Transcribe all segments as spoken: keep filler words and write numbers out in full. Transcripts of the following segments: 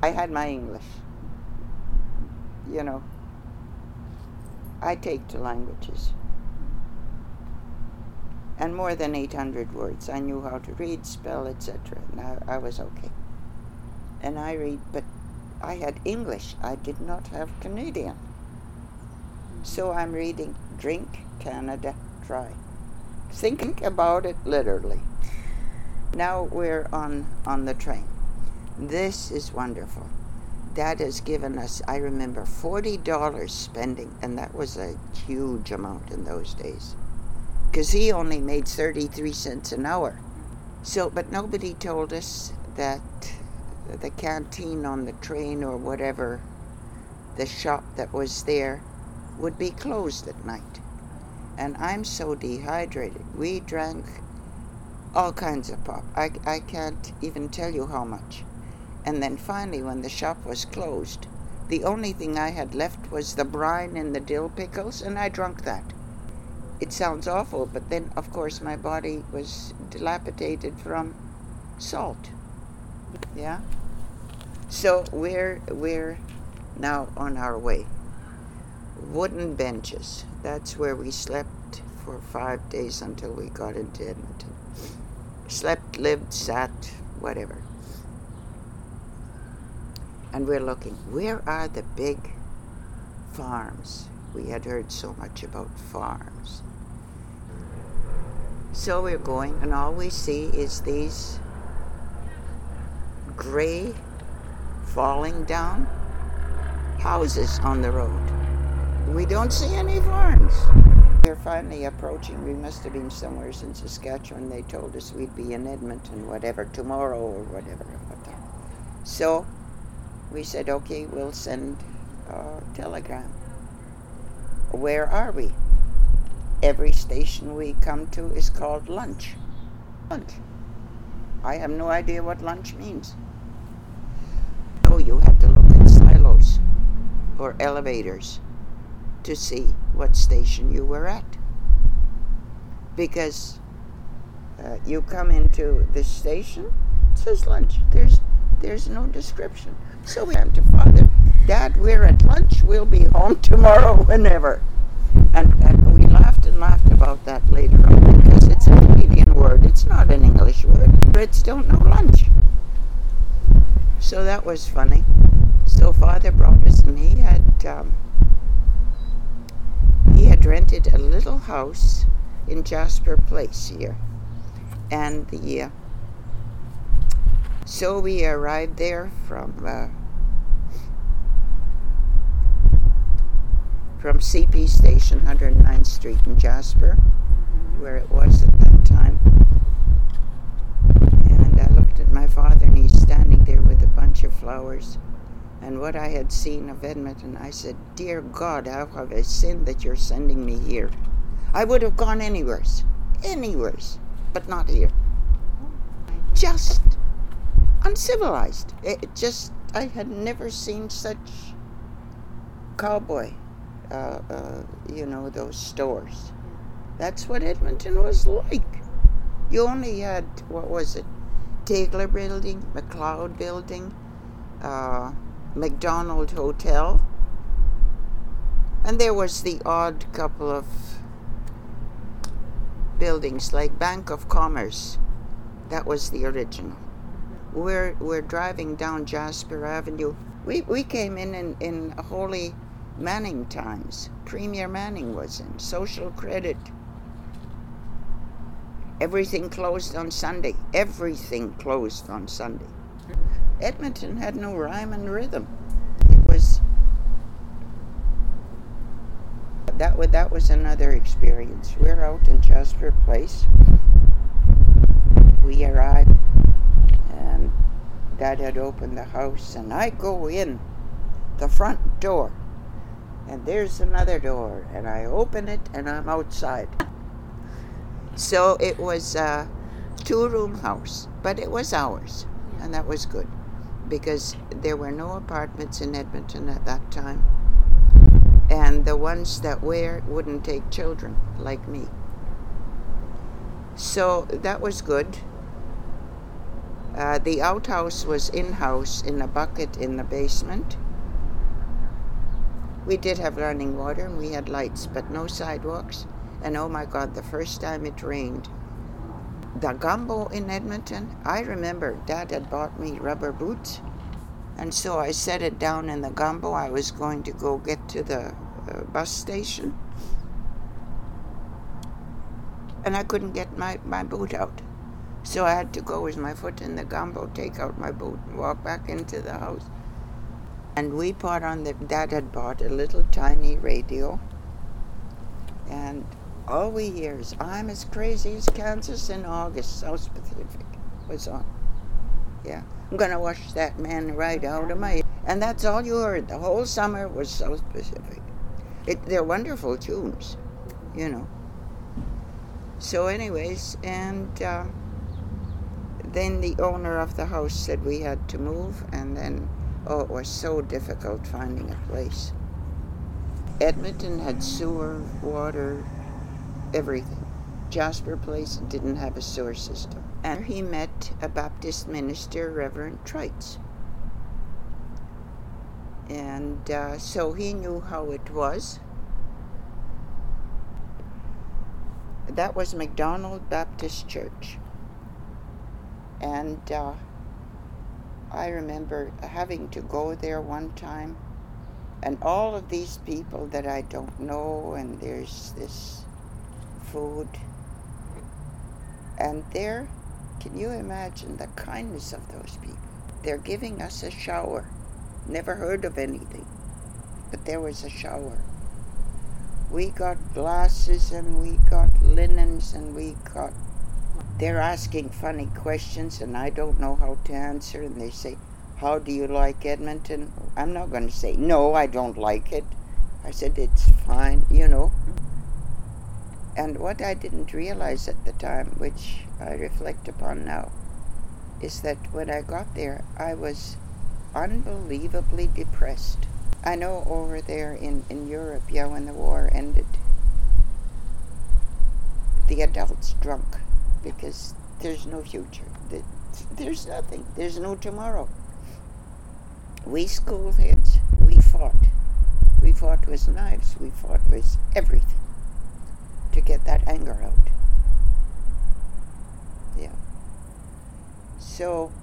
I had my English. You know, I take to languages. And more than eight hundred words. I knew how to read, spell, et cetera. And I, I was okay. And I read, but I had English. I did not have Canadian. So I'm reading Drink Canada Dry. Thinking about it literally. Now we're on, on the train. This is wonderful. Dad has given us, I remember, forty dollars spending, and that was a huge amount in those days. Because he only made thirty-three cents an hour. So, but nobody told us that the canteen on the train or whatever, the shop that was there, would be closed at night. And I'm so dehydrated. We drank all kinds of pop. I, I can't even tell you how much. And then finally, when the shop was closed, the only thing I had left was the brine and the dill pickles, and I drank that. It sounds awful, but then, of course, my body was dilapidated from salt. Yeah? So we're, we're now on our way. Wooden benches. That's where we slept for five days until we got into Edmonton. Slept, lived, sat, whatever. And we're looking, where are the big farms? We had heard so much about farms. So we're going, and all we see is these gray, falling down houses on the road. We don't see any farms. We're finally approaching. We must have been somewhere in Saskatchewan. They told us we'd be in Edmonton, whatever, tomorrow or whatever. So we said, okay, we'll send a telegram. Where are we? Every station we come to is called lunch. Lunch. I have no idea what lunch means. So you had to look at silos or elevators to see what station you were at. Because uh, you come into the station, it says lunch. There's there's no description. So we went to Father, Dad, we're at lunch. We'll be home tomorrow whenever. And, and we laughed and laughed about that later on because it's a Canadian word. It's not an English word. Brits don't know lunch. So that was funny. So Father brought us, and he had um, he had rented a little house in Jasper Place here. And the uh, so we arrived there from uh, from C P Station, one hundred ninth Street in Jasper, mm-hmm. where it was at that time. And I looked at my father, and he's standing there with a bunch of flowers. And what I had seen of Edmonton, I said, dear God, how have I sinned that you're sending me here? I would have gone anywheres, anywheres, but not here. Just uncivilized. It just, I had never seen such cowboy, uh, uh, you know, those stores. That's what Edmonton was like. You only had, what was it, Taylor Building, McLeod Building, uh, McDonald Hotel, and there was the odd couple of buildings like Bank of Commerce. That was the original. We're we're driving down Jasper Avenue. We we came in in, in Holy Manning times. Premier Manning was in. Social Credit. Everything closed on Sunday. Everything closed on Sunday. Edmonton had no rhyme and rhythm. It was that was that was another experience. We're out in Jasper Place. We arrived, and Dad had opened the house, and I go in the front door, and there's another door, and I open it, and I'm outside. So it was a two-room house, but it was ours, and that was good, because there were no apartments in Edmonton at that time, and the ones that were wouldn't take children like me. So that was good. Uh, the outhouse was in-house in a bucket in the basement. We did have running water and we had lights, but no sidewalks. And oh my God, the first time it rained, the gumbo in Edmonton, I remember Dad had bought me rubber boots. And so I set it down in the gumbo. I was going to go get to the uh, bus station. And I couldn't get my, my boot out. So I had to go with my foot in the gumbo, take out my boot, and walk back into the house. And we put on the, Dad had bought a little tiny radio. And all we hear is, I'm as crazy as Kansas in August, South Pacific was on. Yeah, I'm going to wash that man right out of my... And that's all you heard. The whole summer was South Pacific. It, they're wonderful tunes, you know. So anyways, and uh, then the owner of the house said we had to move, and then, oh, it was so difficult finding a place. Edmonton had sewer, water, everything. Jasper Place didn't have a sewer system. And he met a Baptist minister, Reverend Trites. And uh, so he knew how it was. That was McDonald Baptist Church. And uh, I remember having to go there one time, and all of these people that I don't know, and there's this food. And there, can you imagine the kindness of those people? They're giving us a shower. Never heard of anything, but there was a shower. We got glasses and we got linens and we got... They're asking funny questions and I don't know how to answer, and they say, how do you like Edmonton? I'm not going to say, no, I don't like it. I said, it's fine, you know. And what I didn't realize at the time, which I reflect upon now, is that when I got there, I was unbelievably depressed. I know over there in, in Europe, yeah, when the war ended, the adults drunk because there's no future. There's nothing. There's no tomorrow. We schoolheads, we fought. We fought with knives. We fought with everything to get that anger out. Yeah. So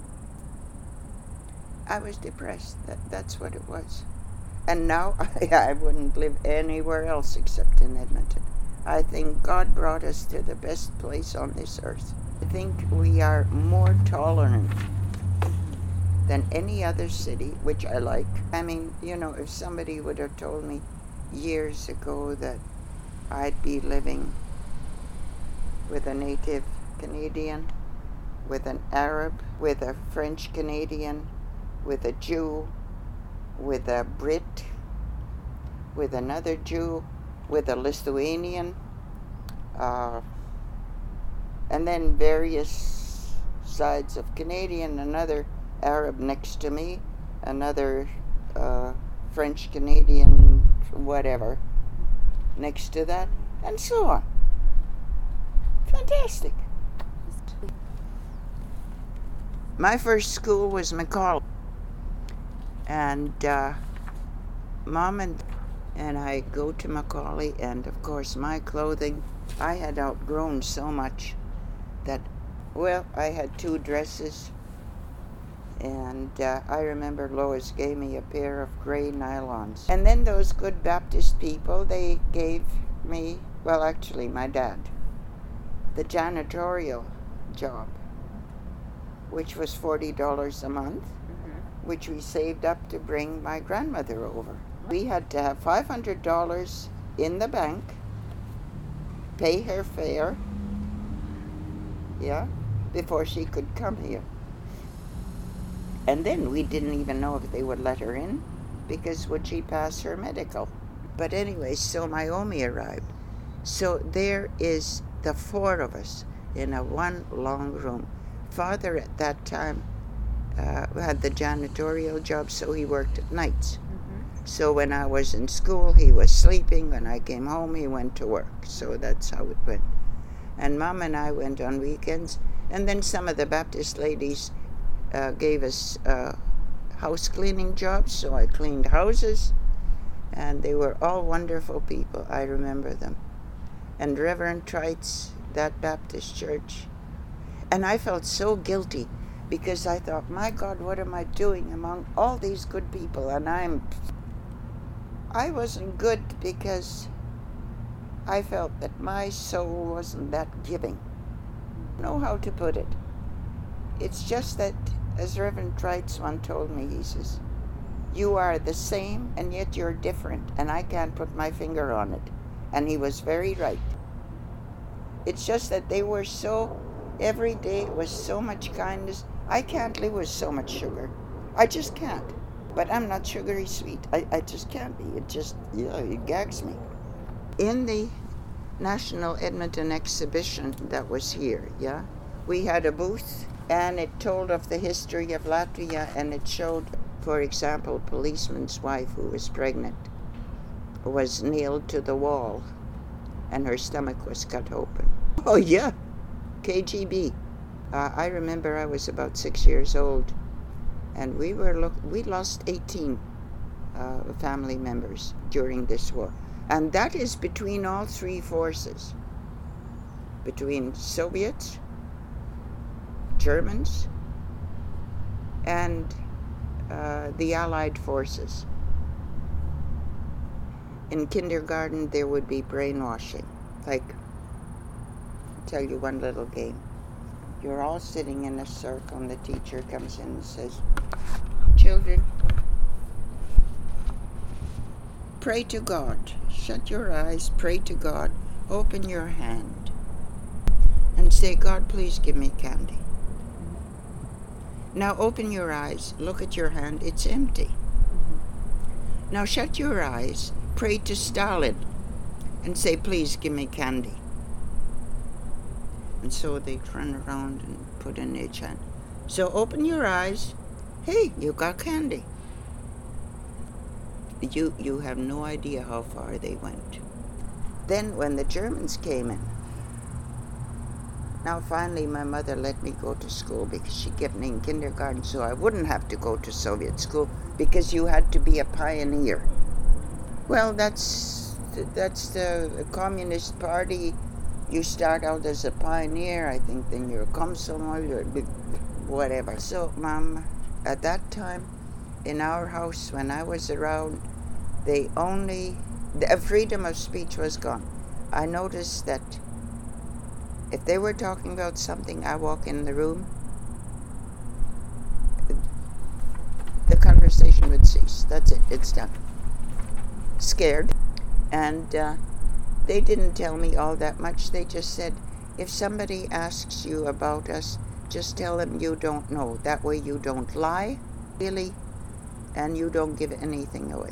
I was depressed. That, that's what it was. And now I, I wouldn't live anywhere else except in Edmonton. I think God brought us to the best place on this earth. I think we are more tolerant than any other city, which I like. I mean, you know, if somebody would have told me years ago that I'd be living with a native Canadian, with an Arab, with a French Canadian, with a Jew, with a Brit, with another Jew, with a Lithuanian, uh, and then various sides of Canadian, another Arab next to me, another uh, French Canadian, whatever, next to that, and so on. Fantastic. My first school was McCall, and uh, Mom and and I go to Macaulay, and of course my clothing, I had outgrown so much that, well, I had two dresses, and uh, I remember Lois gave me a pair of gray nylons. And then those good Baptist people, they gave me, well, actually my dad, the janitorial job, which was forty dollars a month, mm-hmm. which we saved up to bring my grandmother over. We had to have five hundred dollars in the bank, pay her fare, yeah, before she could come here. And then we didn't even know if they would let her in, because would she pass her medical? But anyway, so Naomi arrived. So there is the four of us in a one long room. Father at that time uh, had the janitorial job, so he worked at nights. Mm-hmm. So when I was in school, he was sleeping. When I came home, he went to work. So that's how it went. And Mom and I went on weekends, And then some of the Baptist ladies uh, gave us uh, house cleaning jobs, so I cleaned houses, and they were all wonderful people. I remember them. And Reverend Trites, that Baptist church. And I felt so guilty because I thought, my God, what am I doing among all these good people? And I'm, I wasn't good because I felt that my soul wasn't that giving. I don't know how to put it. It's just that, as Reverend Trites one told me, he says, you are the same and yet you're different, and I can't put my finger on it. And he was very right. It's just that they were so, every day was so much kindness. I can't live with so much sugar. I just can't. But I'm not sugary sweet. I, I just can't be. It just, yeah, it gags me. In the National Edmonton Exhibition that was here, yeah, we had a booth, and it told of the history of Latvia, and it showed, for example, a policeman's wife who was pregnant was nailed to the wall, and her stomach was cut open. Oh, yeah, K G B. Uh, I remember I was about six years old, and we were look. We lost eighteen uh, family members during this war, and that is between all three forces, between Soviets, Germans, and uh, the Allied forces. In kindergarten, there would be brainwashing. Like, I'll tell you one little game. You're all sitting in a circle, and the teacher comes in and says, children, pray to God. Shut your eyes, pray to God. Open your hand and say, God, please give me candy. Now open your eyes, look at your hand, it's empty. Now shut your eyes, pray to Stalin and say, please give me candy. And so they turn around and put in each hand. So open your eyes. Hey, you got candy. You you have no idea how far they went. Then when the Germans came in, now finally my mother let me go to school because she kept me in kindergarten so I wouldn't have to go to Soviet school because you had to be a pioneer. Well, that's that's the Communist Party. You start out as a pioneer, I think, then you're a komsomol, you're whatever. So, Mom, at that time, in our house, when I was around, they only, the freedom of speech was gone. I noticed that if they were talking about something, I walk in the room, the conversation would cease. That's it, it's done. Scared. And, uh, they didn't tell me all that much. They just said, if somebody asks you about us, just tell them you don't know. That way you don't lie, really, and you don't give anything away.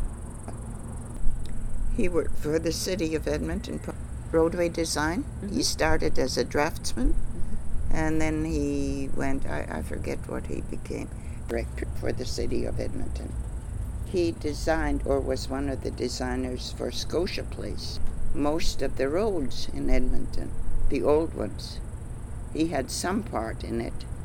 He worked for the city of Edmonton, roadway design. Mm-hmm. He started as a draftsman, mm-hmm. and then he went, I, I forget what he became, director for the city of Edmonton. He designed, or was one of the designers for Scotia Place. Most of the roads in Edmonton, the old ones, he had some part in it.